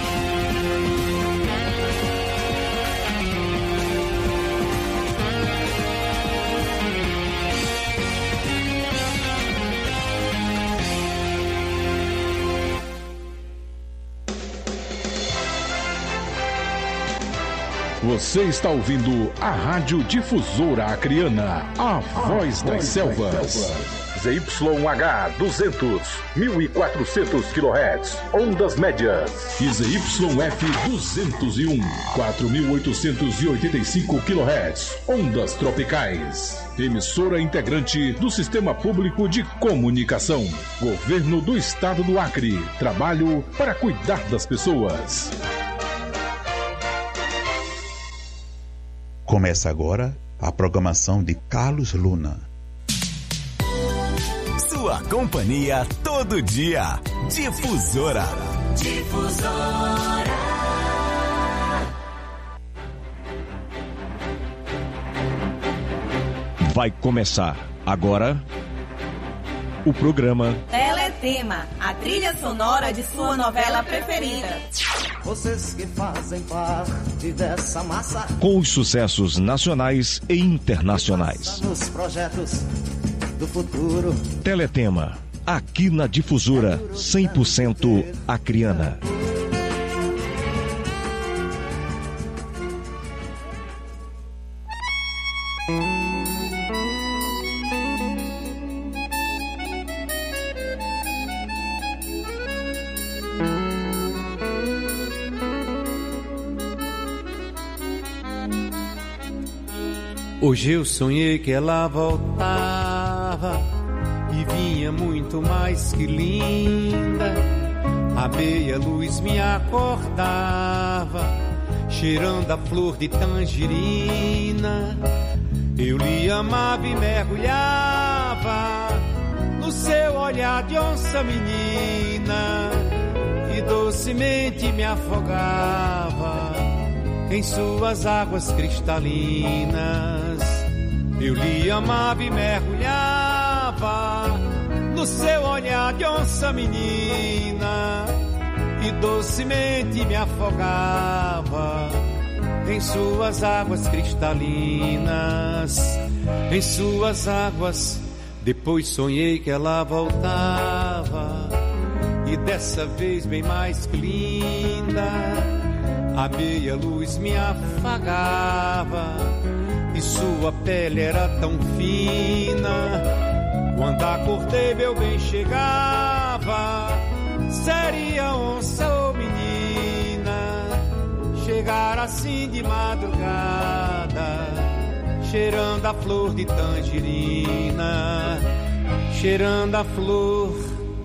Você está ouvindo a Rádio Difusora Acreana, a Voz das Selvas. ZYH 200, 1400 kHz, ondas médias. E ZYF 201, 4885 kHz, ondas tropicais. Emissora integrante do Sistema Público de Comunicação. Governo do Estado do Acre. Trabalho para cuidar das pessoas. Começa agora a programação de Carlos Luna. Sua companhia todo dia. Difusora. Difusora. Vai começar agora o programa Teletema, a trilha sonora de sua novela preferida. Vocês que fazem parte dessa massa, com os sucessos nacionais e internacionais. Nos projetos do futuro. Teletema, aqui na Difusora, 100% acriana. Hoje eu sonhei que ela voltava e vinha muito mais que linda. A meia luz me acordava, cheirando a flor de tangerina. Eu lhe amava e mergulhava no seu olhar de onça menina, e docemente me afogava em suas águas cristalinas. Eu lhe amava e mergulhava no seu olhar de onça menina, e docemente me afogava em suas águas cristalinas, em suas águas. Depois sonhei que ela voltava, e dessa vez bem mais que linda. A meia luz me afagava e sua pele era tão fina. Quando acordei meu bem chegava, seria onça ou menina. Chegar assim de madrugada, cheirando a flor de tangerina, cheirando a flor.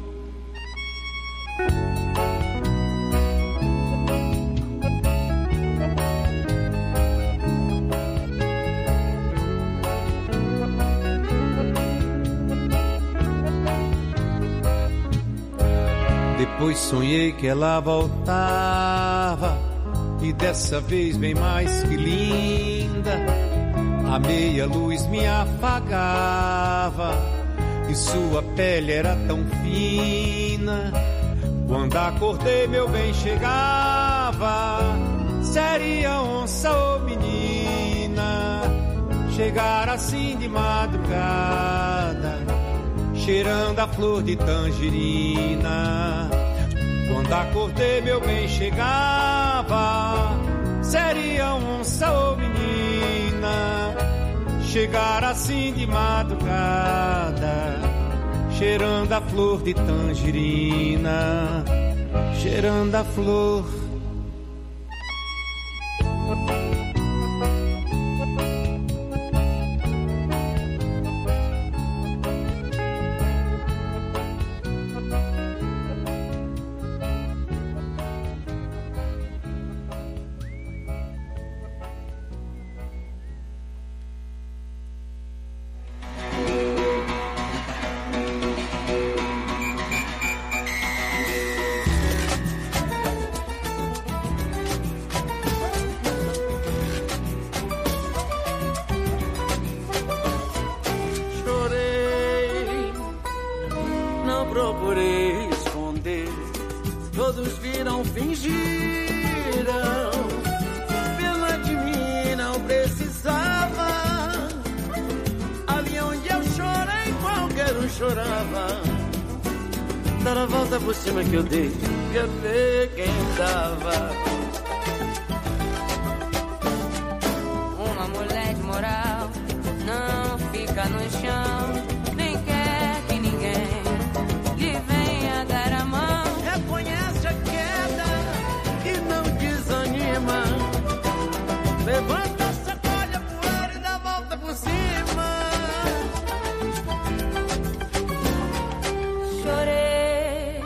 Depois sonhei que ela voltava, e dessa vez bem mais que linda. A meia luz me afagava e sua pele era tão fina. Quando acordei meu bem chegava, seria onça ou menina. Chegar assim de madrugada, cheirando a flor de tangerina. Quando acordei meu bem chegava, seria onça ou menina. Chegar assim de madrugada, cheirando a flor de tangerina, cheirando a flor. Procurei esconder, todos viram, fingiram. Pena de mim não precisava. Ali onde eu chorei, qualquer um chorava. Dar a volta por cima que eu dei, quer ver quem dava. Uma mulher de moral não fica no chão, nem quer que ninguém venha dar a mão. Reconhece a queda e não desanima. Levanta, sacode a poeira e dá a volta por cima. Chorei,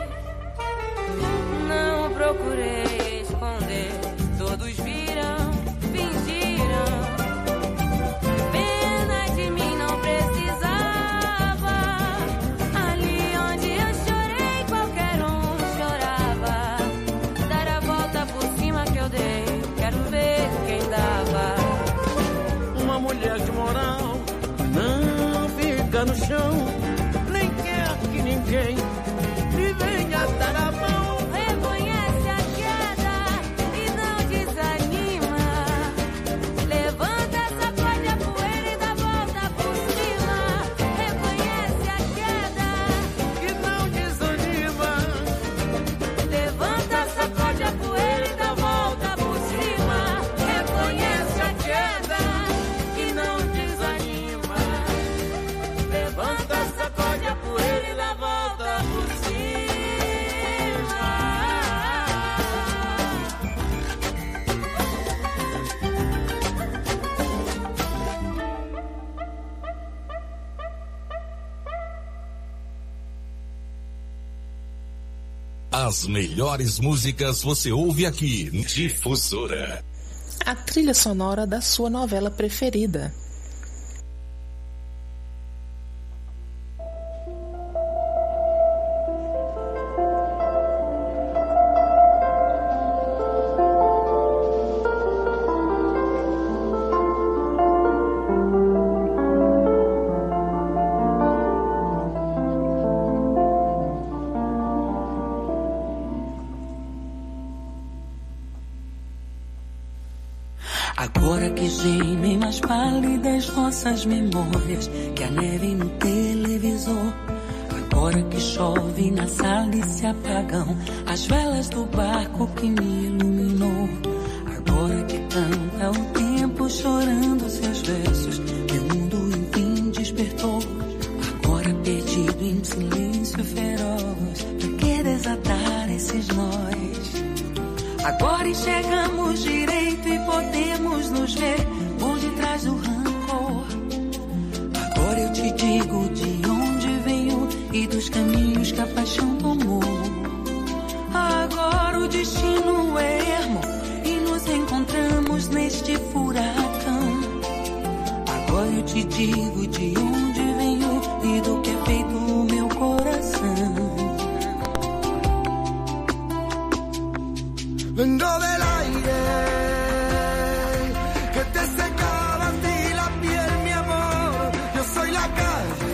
não procurei esconder, todos viram, fingiram. Pena de mim não precisava. As melhores músicas você ouve aqui. Difusora. A trilha sonora da sua novela preferida. Agora que gemem mais pálidas nossas memórias que a neve no televisor. Agora que chove na sala e se apagam as velas do barco que me iluminou. Agora que canta o tempo chorando seus versos, meu mundo enfim despertou. Agora perdido em silêncio feroz, pra que desatar esses nós? Agora enxergamos direito e podemos nos ver por detrás do rancor. Agora eu te digo de onde venho e dos caminhos que a paixão tomou. Agora o destino é ermo e nos encontramos neste furacão. Agora eu te digo de onde venho e do que é feito o meu coração. Vengo del aire que te secaba a ti la piel, mi amor. Yo soy la calle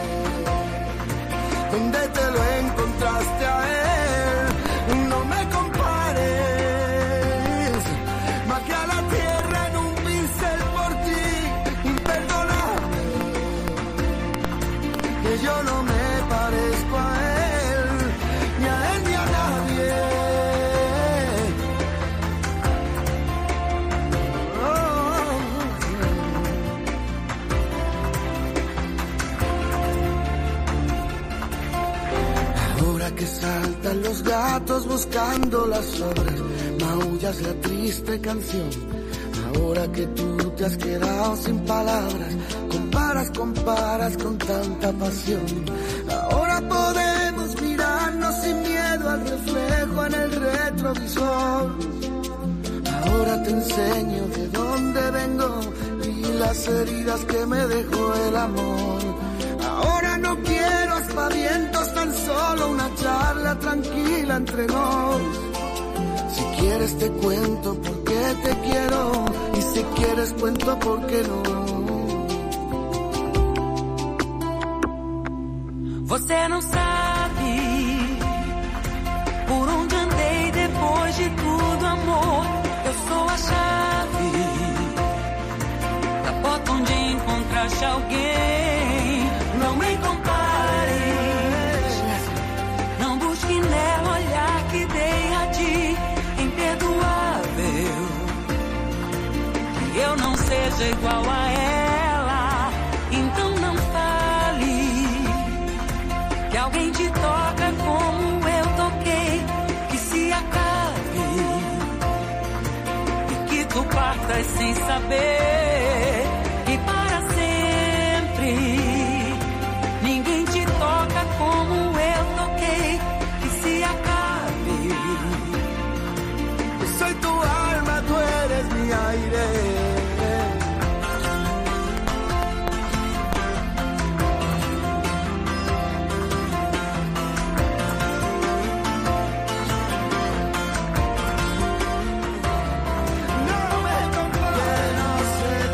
donde te lo encontraste a él. No me compares, maté a la tierra en un pincel por ti. Imperdonable que yo no me parezco a él, ni a él ni a nadie. Que saltan los gatos buscando las sobras, maullas la triste canción. Ahora que tú te has quedado sin palabras, comparas con tanta pasión. Ahora podemos mirarnos sin miedo al reflejo en el retrovisor. Ahora te enseño de dónde vengo y las heridas que me dejó el amor. Ahora no quiero aspavientos, tan solo una charla tranquila entre nos. Si quieres te cuento por qué te quiero, y si quieres cuento por qué no. Você não sabe por onde andei depois de tudo, amor. Eu sou a chave da porta onde encontraste alguém. Não me compares, não busque nela olhar que dei a ti. Imperdoável que eu não seja igual a ela. Então não fale que alguém te toca como eu toquei. Que se acabe e que tu partas sem saber. E para sempre ninguém te toca como eu toquei. Que se acabe. Soy tu alma, tú eres mi aire. No me compares, no sé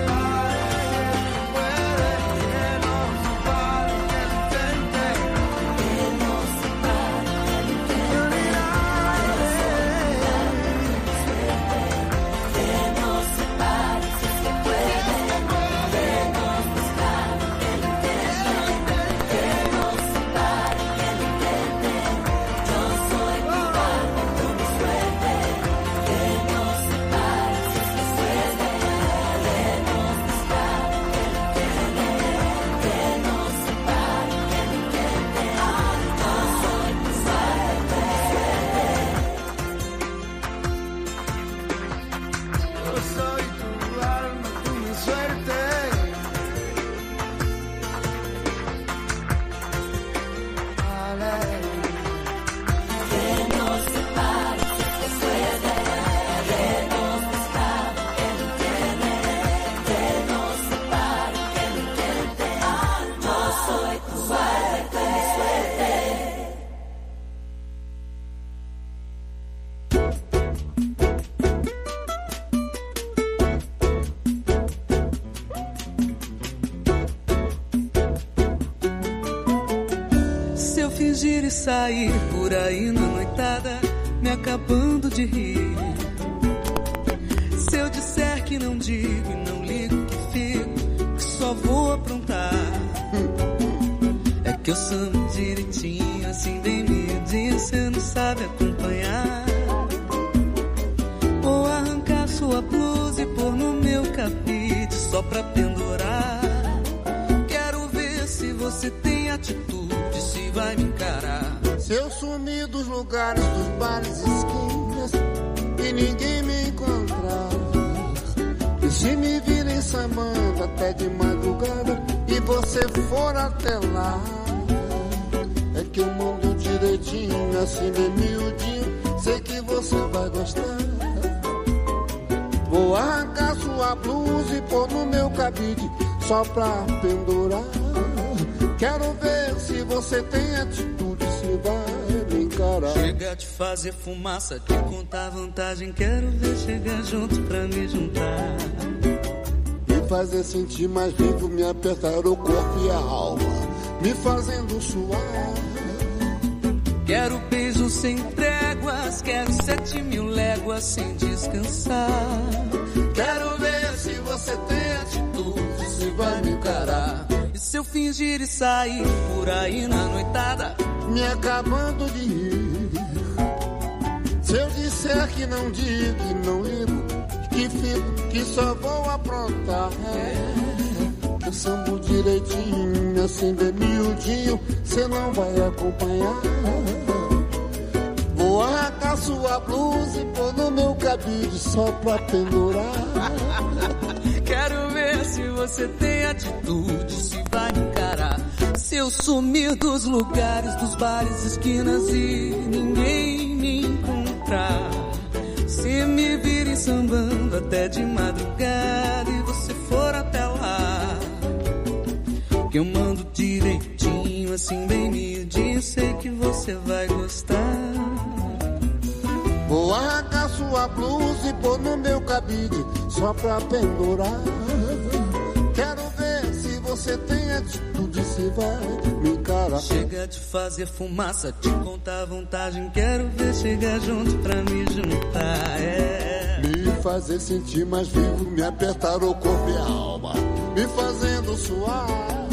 fingir e sair por aí na noitada, me acabando de rir. Se eu disser que não digo e não ligo que fico, que só vou aprontar, é que eu samba direitinho, assim bem miudinho, cê não sabe acompanhar. Vou arrancar sua blusa e pôr no meu cabide só pra pendurar. Quero ver se você tem atitude, se vai me encarar. Se eu sumir dos lugares, dos bares e esquinas e ninguém me encontrar, e se me virem sambando até de madrugada e você for até lá, é que eu mando direitinho, assim bem miudinho, sei que você vai gostar. Vou arrancar sua blusa e pôr no meu cabide só pra pendurar. Quero ver se você tem atitude, se vai me encarar. Chega de fazer fumaça, de contar vantagem, quero ver chegar junto pra me juntar. Me fazer sentir mais vivo, me apertar o corpo e a alma, me fazendo suar. Quero beijos sem tréguas, quero 7.000 léguas sem descansar. Quero ver se você tem atitude, se vai me encarar. E se eu fingir e sair por aí na noitada, me acabando de rir. Se eu disser que não digo e não ligo, que fico, que só vou aprontar, eu sambo direitinho, assim bem miudinho, cê não vai acompanhar. Vou arrancar sua blusa e pôr no meu cabide só pra pendurar. Quero ver se você tem atitude, se vai me encarar. Se eu sumir dos lugares, dos bares, esquinas e ninguém me encontrar, se me virem sambando até de madrugada e você for até lá, que eu mando direitinho, assim bem miudinho, sei que você vai gostar. Vou arrancar sua blusa e pôr no meu cabide só pra pendurar. Quero ver se você tem atitude, se vai me encarar. Chega de fazer fumaça, de contar vantagem, quero ver chegar junto pra me juntar. Me fazer sentir mais vivo, me apertar o corpo e a alma, me fazendo suar.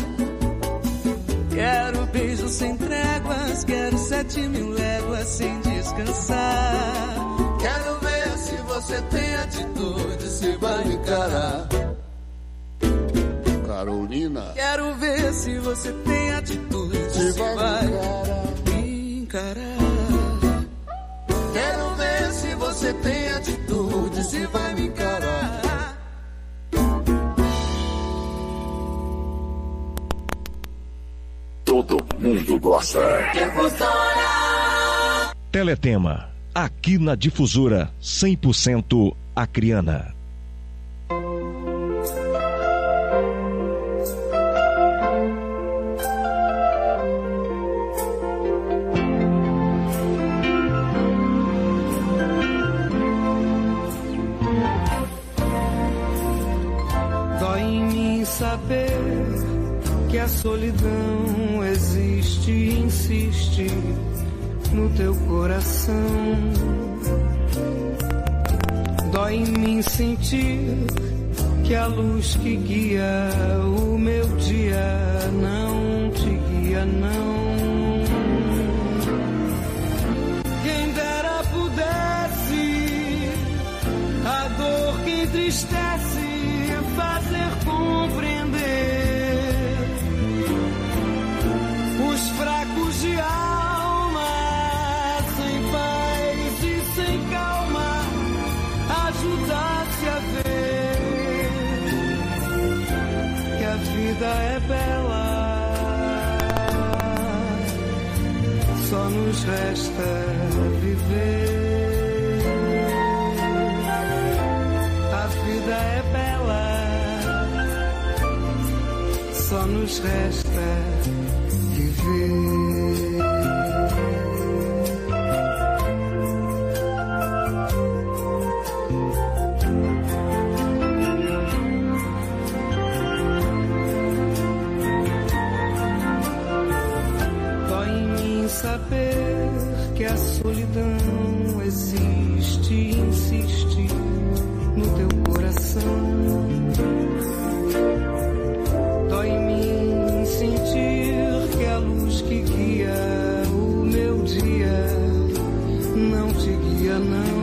Quero beijos sem tréguas, quero 7.000 léguas sem descansar. Quero ver se você tem atitude, se vai me encarar. Carolina. Quero ver se você tem atitude, se vai me encarar. Quero ver se você tem atitude, se vai me encarar. Todo mundo gosta. Difusora. Teletema. Aqui na Difusora, 100% acriana. Dói em mim saber que a solidão existe e insiste no teu coração. Dói em mim sentir que a luz que guia o meu dia não te guia, não. Quem dera pudesse a dor que entristece fazer compreender os fracos de alma, sem paz e sem calma, ajudar-se a ver que a vida é bela, só nos resta viver. A vida é bela, só nos resta viver. Dói em mim saber que a solidão existe e insiste no teu coração. Dói em mim sentir que a luz que guia o meu dia não te guia, não.